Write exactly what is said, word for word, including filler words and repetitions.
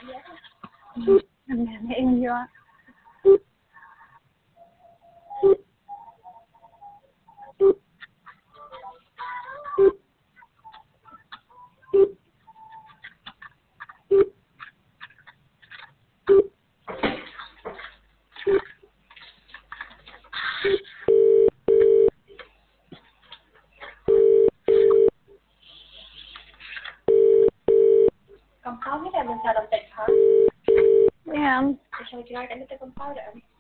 Anh làm em vô. Compound it, I'm inside of that car. Yeah. So should I get into the compound?